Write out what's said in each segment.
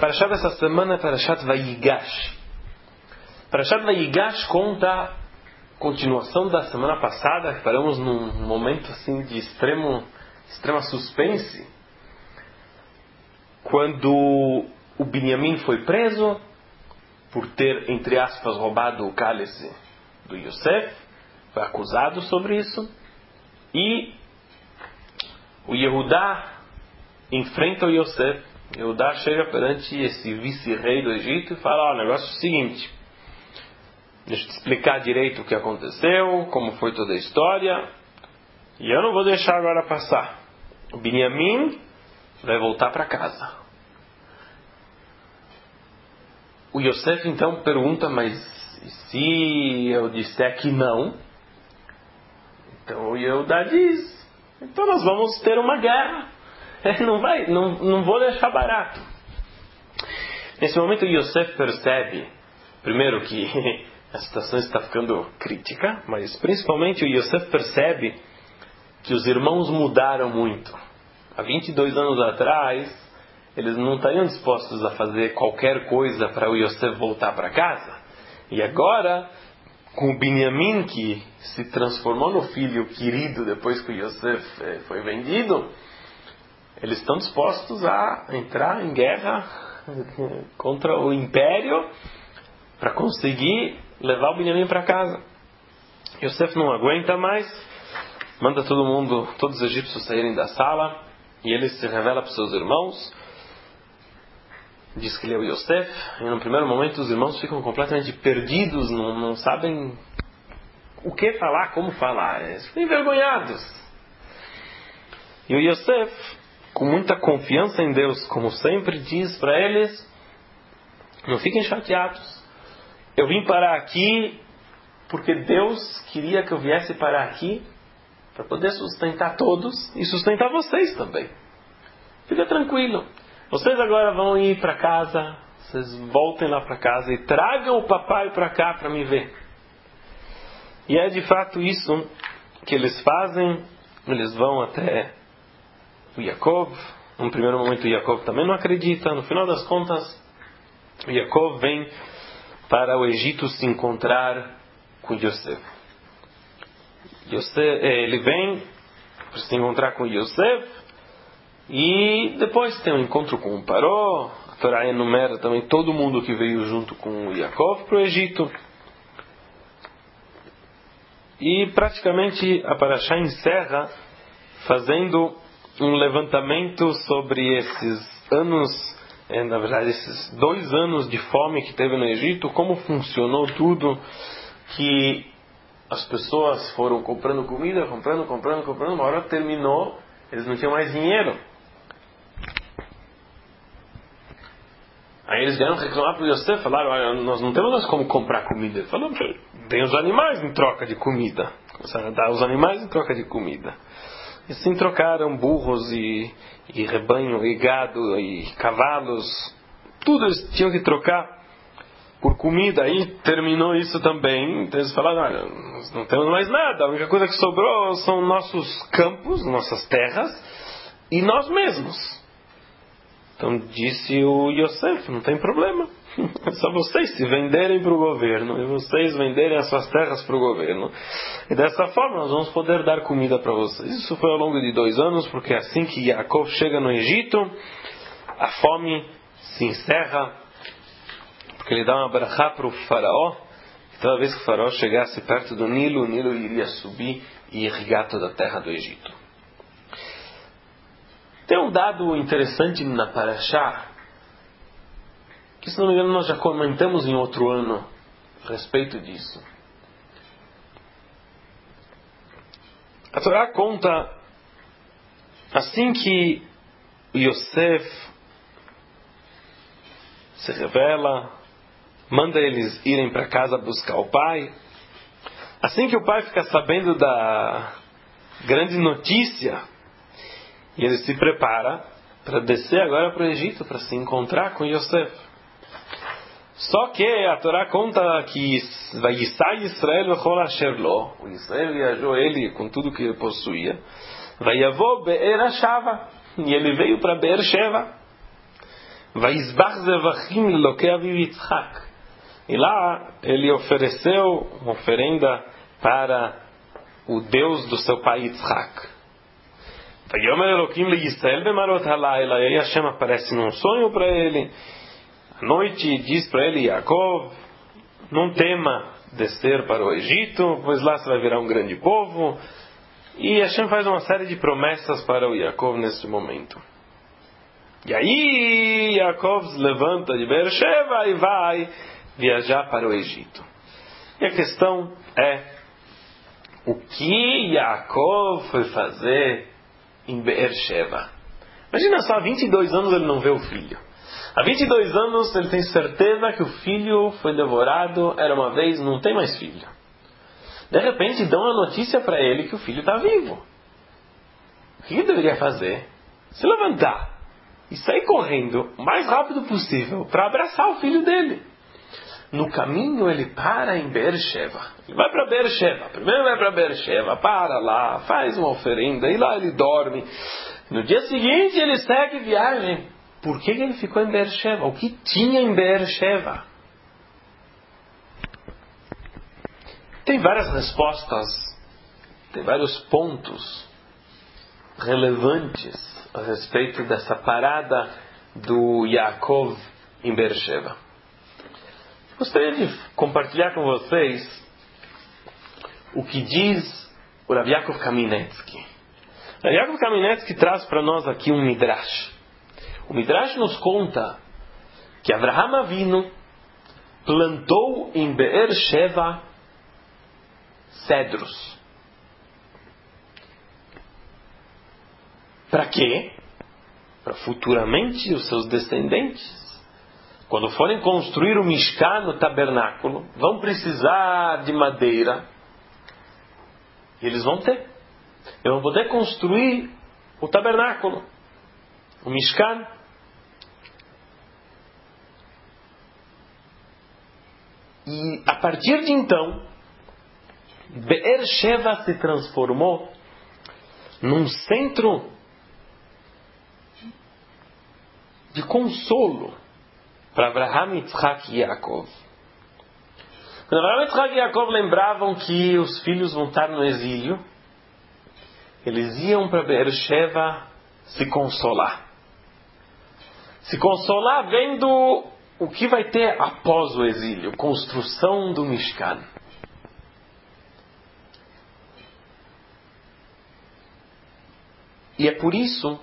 Parashat dessa semana é Parashat Vayigash. Parashat Vayigash conta a continuação da semana passada, que paramos num momento assim de extrema suspense, quando o Binyamin foi preso por ter, entre aspas, roubado o cálice do Yosef, foi acusado sobre isso, e o Yehudá enfrenta o Yosef. Yehudá chega perante esse vice-rei do Egito e fala: o negócio é o seguinte, deixa eu te explicar direito o que aconteceu, como foi toda a história, e eu não vou deixar agora passar. O Binyamin vai voltar para casa. O Yosef então pergunta: mas e se eu disser que não? Então o Yehudá diz: então nós vamos ter uma guerra. Não vou deixar barato. Nesse momento o Yosef percebe, primeiro, que a situação está ficando crítica, mas principalmente o Yosef percebe que os irmãos mudaram muito. Há 22 anos atrás, eles não estariam dispostos a fazer qualquer coisa para o Yosef voltar para casa. E agora, com o Binyamin, que se transformou no filho querido depois que o Yosef foi vendido, eles estão dispostos a entrar em guerra contra o império para conseguir levar o Binyamin para casa. Yosef não aguenta mais, manda todos os egípcios saírem da sala, e ele se revela para os seus irmãos, diz que ele é o Yosef, e no primeiro momento os irmãos ficam completamente perdidos, não sabem o que falar, como falar, eles ficam envergonhados. E o Yosef, com muita confiança em Deus, como sempre, diz para eles: não fiquem chateados, eu vim parar aqui porque Deus queria que eu viesse parar aqui para poder sustentar todos e sustentar vocês também. Fica tranquilo, vocês agora vão ir para casa, vocês voltem lá para casa e tragam o papai para cá para me ver. E é de fato isso que eles fazem. Eles vão até o Yaakov. No primeiro momento o Yaakov também não acredita. No final das contas, o Yaakov vem para o Egito se encontrar com Yosef. Ele vem para se encontrar com Yosef e depois tem um encontro com o Paró. A Torá enumera também todo mundo que veio junto com o Yaakov para o Egito. E praticamente a Parashá encerra fazendo um levantamento sobre esses anos, na verdade esses 2 anos de fome que teve no Egito, como funcionou tudo, que as pessoas foram comprando comida, comprando, uma hora terminou, eles não tinham mais dinheiro. Aí eles vieram reclamar para o Yosef, falaram: olha, nós não temos mais como comprar comida. Ele falou: tem os animais em troca de comida. Começaram a dar os animais em troca de comida. E assim trocaram burros e rebanho, e gado, e cavalos. Tudo eles tinham que trocar por comida. Aí terminou isso também. Então eles falaram: olha, nós não temos mais nada. A única coisa que sobrou são nossos campos, nossas terras, e nós mesmos. Então disse o Yosef: não tem problema. É só vocês se venderem para o governo, e vocês venderem as suas terras para o governo, e dessa forma nós vamos poder dar comida para vocês. Isso foi ao longo de 2 anos, porque assim que Yaakov chega no Egito, a fome se encerra, porque ele dá uma brachá para o faraó. Toda vez que o faraó chegasse perto do Nilo, o Nilo iria subir e irrigar toda a terra do Egito. Tem um dado interessante na Parashá, que, se não me engano, nós já comentamos em outro ano a respeito disso. A Torá conta, assim que Yosef se revela, manda eles irem para casa buscar o pai. Assim que o pai fica sabendo da grande notícia, e ele se prepara para descer agora para o Egito, para se encontrar com Yosef. Só que a Torá conta que Vayisai Israel v'chol asher lo, o Israel viajou ele com tudo que ele possuía, Vayavo Be'er Shava, e ele veio para Be'er Sheva. Vaizbach zevachim lelokei aviv Yitzchak. E lá ele ofereceu uma oferenda para o Deus do seu pai Yitzchak. Vayomer Elokim leYisrael bemarot halayla. E aí Hashem aparece num sonho para ele. À noite diz para ele, Yaakov, não tema descer para o Egito, pois lá você vai virar um grande povo. E Hashem faz uma série de promessas para o Yaakov nesse momento. E aí Yaakov se levanta de Beersheba e vai viajar para o Egito. E a questão é, o que Yaakov foi fazer em Beersheba? Imagina só, há 22 anos ele não vê o filho. Há 22 anos ele tem certeza que o filho foi devorado, era uma vez, não tem mais filho. De repente dão a notícia para ele que o filho está vivo. O que ele deveria fazer? Se levantar e sair correndo o mais rápido possível para abraçar o filho dele. No caminho ele para em Beersheba. Ele vai para Beersheba. Primeiro vai para Beersheba, para lá, faz uma oferenda, e lá ele dorme. No dia seguinte ele segue viagem. Por que ele ficou em Beersheba? O que tinha em Beersheba? Tem várias respostas, tem vários pontos relevantes a respeito dessa parada do Yaakov em Beersheba. Gostaria de compartilhar com vocês o que diz o Rav Yaakov Kaminetsky. O Rav Yaakov Kaminetsky traz para nós aqui um Midrash. O Midrash nos conta que Avraham Avinu plantou em Beersheba cedros. Para quê? Para futuramente os seus descendentes, quando forem construir o Mishkan, o tabernáculo, vão precisar de madeira. E eles vão ter. Eles vão poder construir o tabernáculo, o Mishkan. E a partir de então, Beersheba se transformou num centro de consolo para Avraham, Yitzchak e Yaakov. Quando Avraham, Yitzchak e Yaakov lembravam que os filhos vão estar no exílio, eles iam para Beersheba se consolar. Se consolar vendo o que vai ter após o exílio, construção do Mishkan. E é por isso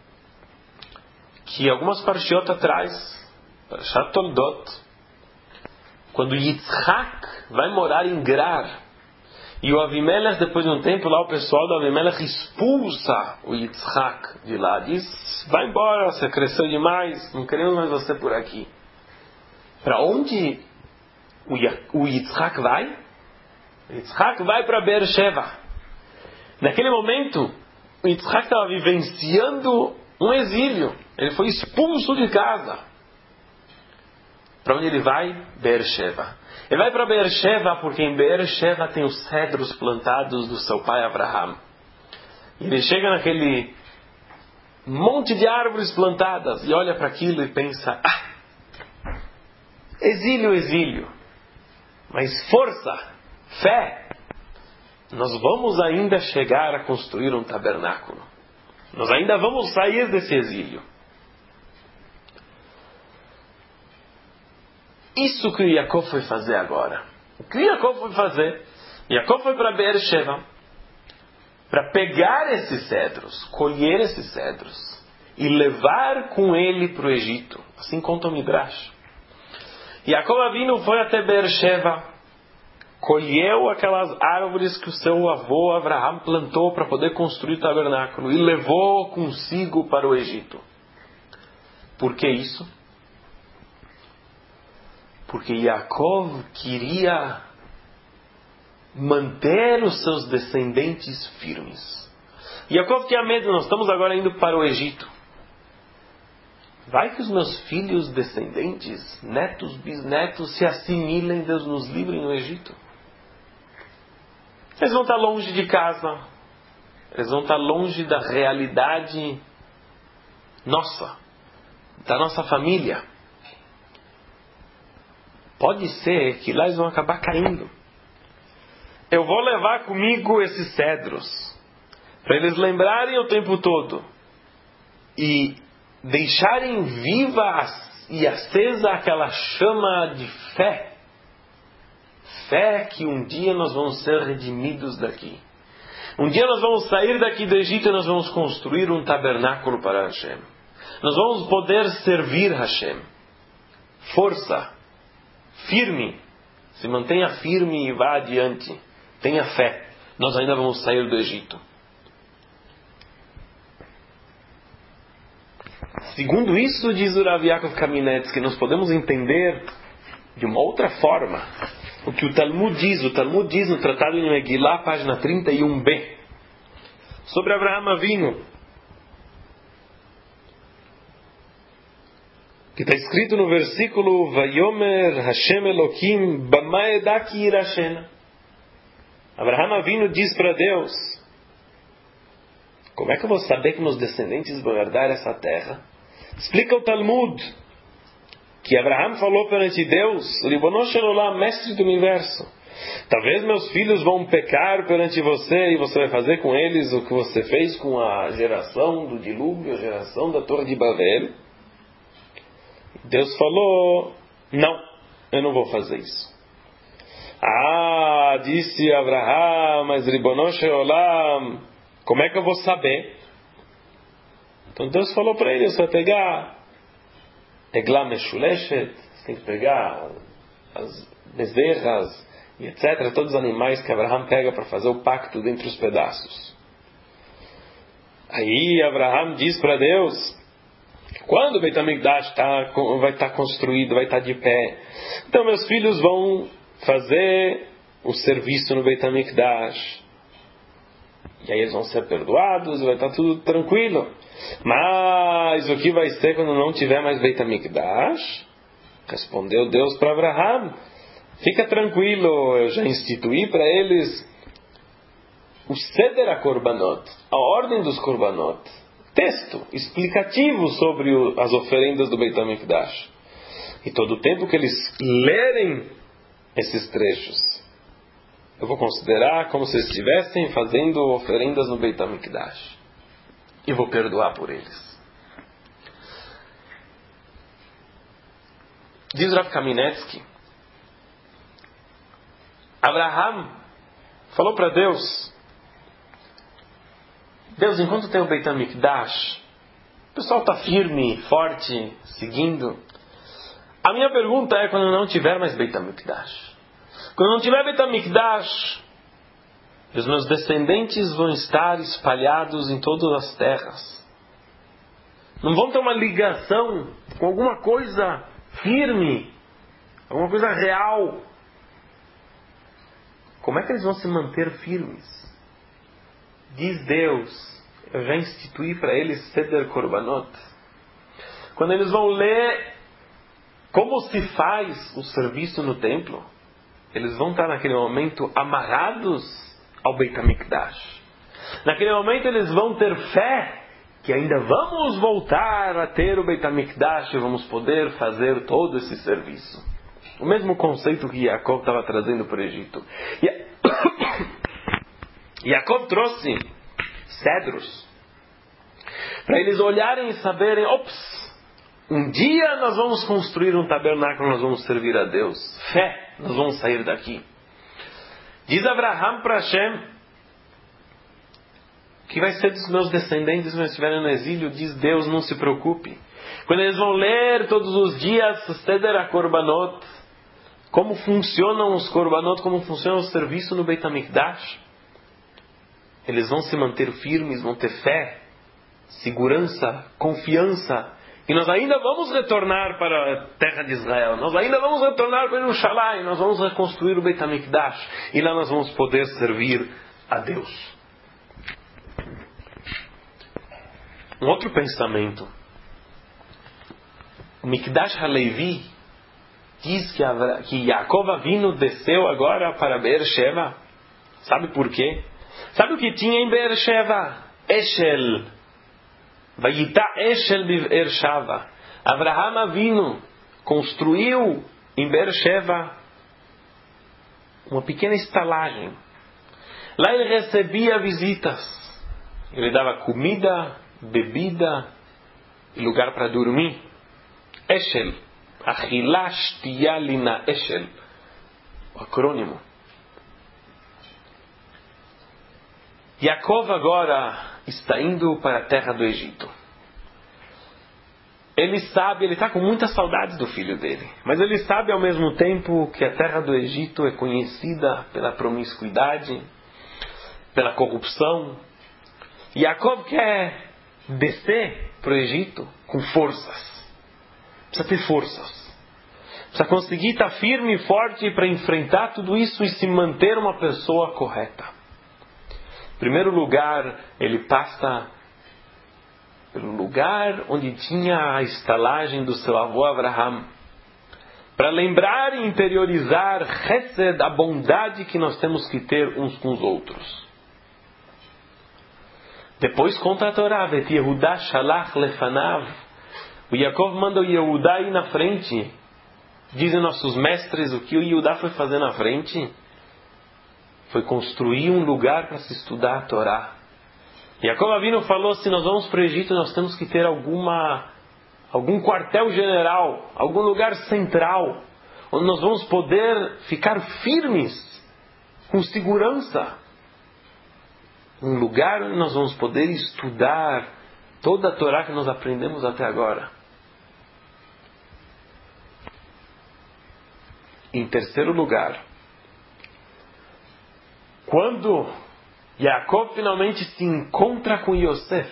que algumas parshiot atrás, Parashat Toldot, quando Yitzhak vai morar em Gerar, e o Avimelech, depois de um tempo lá, o pessoal do Avimelech expulsa o Yitzhak de lá, diz, vai embora, você cresceu demais, não queremos mais você por aqui. Para onde o Yitzhak vai? O Yitzhak vai para Beersheba. Naquele momento, o Yitzhak estava vivenciando um exílio. Ele foi expulso de casa. Para onde ele vai? Beersheba. Ele vai para Beersheba porque em Beersheba tem os cedros plantados do seu pai Avraham. E ele chega naquele monte de árvores plantadas e olha para aquilo e pensa, exílio, exílio. Mas força, fé. Nós vamos ainda chegar a construir um tabernáculo. Nós ainda vamos sair desse exílio. Isso que Yaakov foi fazer agora. O que Yaakov foi fazer? Yaakov foi para Beersheba para pegar esses cedros, colher esses cedros e levar com ele para o Egito. Assim conta o Midrash. Yaakov Avinu foi até Beersheba, colheu aquelas árvores que o seu avô Avraham plantou para poder construir o tabernáculo e levou consigo para o Egito. Por que isso? Porque Yaakov queria manter os seus descendentes firmes. Yaakov tinha medo, nós estamos agora indo para o Egito. Vai que os meus filhos descendentes, netos, bisnetos, se assimilem, Deus nos livre no Egito. Eles vão estar longe de casa. Eles vão estar longe da realidade nossa. da nossa família. Pode ser que lá eles vão acabar caindo. Eu vou levar comigo esses cedros, para eles lembrarem o tempo todo e deixarem viva e acesa aquela chama de fé. Fé que um dia nós vamos ser redimidos daqui. Um dia nós vamos sair daqui do Egito e nós vamos construir um tabernáculo para Hashem. Nós vamos poder servir Hashem. Força. Firme. Se mantenha firme e vá adiante. Tenha fé. Nós ainda vamos sair do Egito. Segundo isso, diz o Rav Yaakov Kamenetsky, nós podemos entender de uma outra forma o que o Talmud diz. O Talmud diz no Tratado de Megillah, página 31b, sobre Abraham Avinu, que está escrito no versículo Vayomer Hashem Elokim Bama Edaki Irashena. Abraham Avinu diz para Deus: como é que eu vou saber que meus descendentes vão herdar essa terra? Explica o Talmud que Abraham falou perante Deus, Ribono Shel Olam, mestre do universo: talvez meus filhos vão pecar perante você e você vai fazer com eles o que você fez com a geração do dilúvio, a geração da Torre de Babel. Deus falou: não, eu não vou fazer isso. Disse Abraham, mas Ribono Shel Olam, como é que eu vou saber? Então Deus falou para ele: você vai pegar Eglah Meshuleshet, você tem que pegar as bezerras e etc., todos os animais que Abraham pega para fazer o pacto dentre os pedaços. Aí Abraham diz para Deus: quando o Beit HaMikdash vai estar construído, vai estar de pé, então meus filhos vão fazer o serviço no Beit HaMikdash. E aí eles vão ser perdoados, vai estar tudo tranquilo. Mas o que vai ser quando não tiver mais Beit HaMikdash? Respondeu Deus para Abraham: fica tranquilo, eu já instituí para eles o Seder HaKorbanot, a ordem dos Korbanot. Texto explicativo sobre as oferendas do Beit HaMikdash. E todo o tempo que eles lerem esses trechos, eu vou considerar como se estivessem fazendo oferendas no Beit HaMikdash. E vou perdoar por eles. Diz Rav Kamenetsky, Abraham falou para Deus: Deus, enquanto tem o Beit HaMikdash, o pessoal está firme, forte, seguindo. A minha pergunta é: quando não tiver mais Beit HaMikdash, quando não tiver Beit HaMikdash, os meus descendentes vão estar espalhados em todas as terras. Não vão ter uma ligação com alguma coisa firme, alguma coisa real. Como é que eles vão se manter firmes? Diz Deus: eu já instituí para eles Seder Korbanot. Quando eles vão ler como se faz o serviço no templo, eles vão estar naquele momento amarrados ao Beit HaMikdash. Naquele momento eles vão ter fé que ainda vamos voltar a ter o Beit HaMikdash e vamos poder fazer todo esse serviço. O mesmo conceito que Yaakov estava trazendo para o Egito. Yaakov trouxe cedros para eles olharem e saberem: um dia nós vamos construir um tabernáculo, nós vamos servir a Deus. Fé, nós vamos sair daqui. Diz Abraham para Hashem: que vai ser dos meus descendentes quando estiverem no exílio? Diz Deus: não se preocupe. Quando eles vão ler todos os dias Seder HaKorbanot, como funcionam os Korbanot, como funciona o serviço no Beit HaMikdash, eles vão se manter firmes, vão ter fé, segurança, confiança. E nós ainda vamos retornar para a terra de Israel. Nós ainda vamos retornar para Jerusalém. Nós vamos reconstruir o Beit HaMikdash. E lá nós vamos poder servir a Deus. Um outro pensamento. O Mikdash HaLevi diz que Yaakov Avinu desceu agora para Beersheba. Sabe por quê? Sabe o que tinha em Beersheba? Eshel. Vayita Eshel Beersheva. Avraham Avinu construiu em Beersheba uma pequena estalagem. Lá ele recebia visitas. Ele dava comida, bebida e lugar para dormir. Eshel. Achilá Shtiya Lina Eshel. O acrônimo. Yaakov agora está indo para a terra do Egito. Ele sabe, ele está com muitas saudades do filho dele. Mas ele sabe ao mesmo tempo que a terra do Egito é conhecida pela promiscuidade, pela corrupção. Yaakov quer descer para o Egito com forças. Precisa ter forças. Precisa conseguir estar firme e forte para enfrentar tudo isso e se manter uma pessoa correta. Em primeiro lugar, ele passa pelo lugar onde tinha a estalagem do seu avô Avraham, para lembrar e interiorizar Hesed, a bondade que nós temos que ter uns com os outros. Depois conta a Torá, Vet Yehudá Shalach Lefanav. O Yaakov manda o Yehudá ir na frente. Dizem nossos mestres o que o Yehudá foi fazer na frente. Foi construir um lugar para se estudar a Torá. Yaakov Avinu falou, se nós vamos para o Egito, nós temos que ter algum quartel-general, algum lugar central, onde nós vamos poder ficar firmes, com segurança. Um lugar onde nós vamos poder estudar toda a Torá que nós aprendemos até agora. Em terceiro lugar, quando Yaakov finalmente se encontra com Yosef.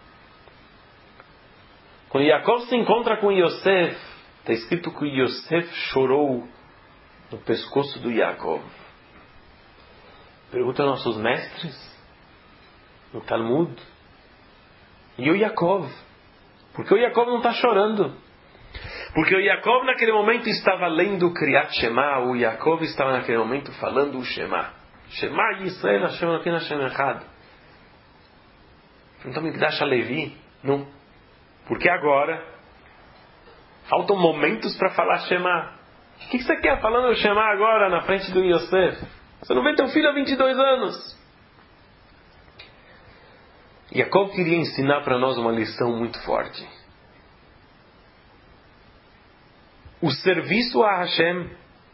Quando Yaakov se encontra com Yosef, está escrito que Yosef chorou no pescoço do Yaakov. Pergunta aos nossos mestres, no Talmud, e o Yaakov? Por que o Yaakov não está chorando? Porque o Yaakov naquele momento estava lendo o Kriyat Shema, o Yaakov estava naquele momento falando o Shema. Shema Yisrael Hashem Elokeinu Hashem Echad. Então Mikdash Levi, não. Porque agora faltam momentos para falar Shema. O que você quer falando o Shema agora na frente do Yosef? Você não vê teu filho há 22 anos. Yaakov queria ensinar para nós uma lição muito forte. O serviço a Hashem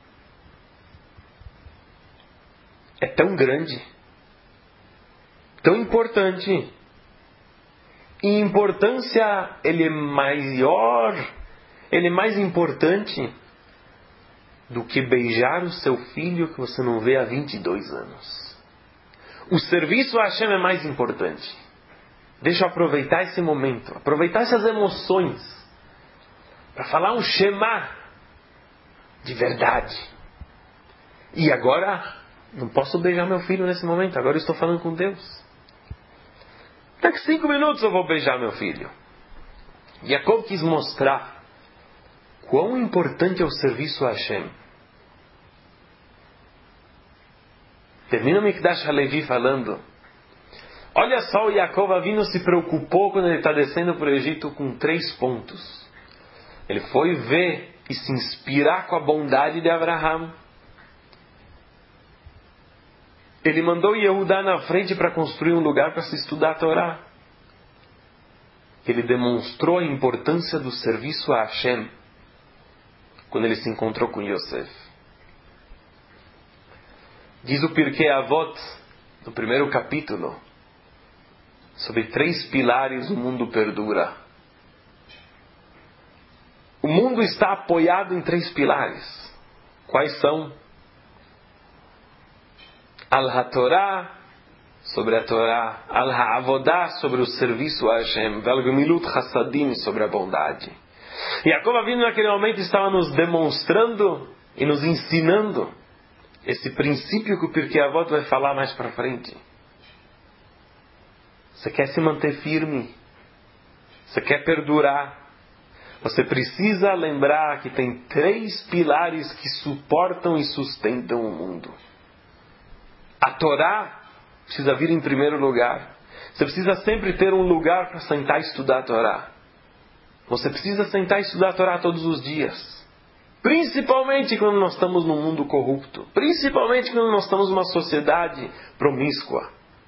é tão grande, tão importante. E em importância ele é maior, ele é mais importante do que beijar o seu filho que você não vê há 22 anos. O serviço a Hashem é mais importante. Deixa eu aproveitar esse momento, aproveitar essas emoções, para falar um Shema de verdade. E agora não posso beijar meu filho nesse momento. Agora eu estou falando com Deus. Daqui 5 minutos eu vou beijar meu filho. Yaakov quis mostrar quão importante é o serviço a Hashem. Termina o Mikdash Halevi falando, olha só, o Yaakov Avinu se preocupou quando ele está descendo para o Egito com 3 pontos. Ele foi ver e se inspirar com a bondade de Avraham. Ele mandou Yehudá na frente para construir um lugar para se estudar a Torá. Ele demonstrou a importância do serviço a Hashem quando ele se encontrou com Yosef. Diz o Pirkei Avot, no primeiro capítulo, sobre 3 pilares o mundo perdura. O mundo está apoiado em 3 pilares. Quais são? Al-HaTorah, sobre a Torá. Al-Ha'avodah, sobre o serviço a Hashem. Vel-Gemilut Hassadim, sobre a bondade. E Yaakov Avinu naquele momento estava nos demonstrando e nos ensinando esse princípio que o Pirkei Avot vai falar mais para frente. Você quer se manter firme? Você quer perdurar? Você precisa lembrar que tem 3 pilares que suportam e sustentam o mundo. A Torá precisa vir em primeiro lugar. Você precisa sempre ter um lugar para sentar e estudar a Torá. Você precisa sentar e estudar a Torá todos os dias. Principalmente quando nós estamos num mundo corrupto. Principalmente quando nós estamos numa sociedade promíscua.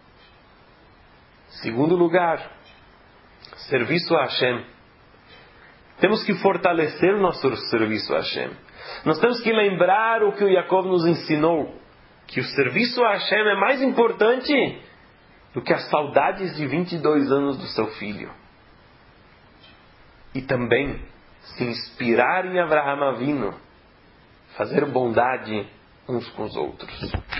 Segundo lugar, serviço a Hashem. Temos que fortalecer o nosso serviço a Hashem. Nós temos que lembrar o que o Yaakov nos ensinou. Que o serviço a Hashem é mais importante do que as saudades de 22 anos do seu filho. E também se inspirar em Avraham Avinu, fazer bondade uns com os outros.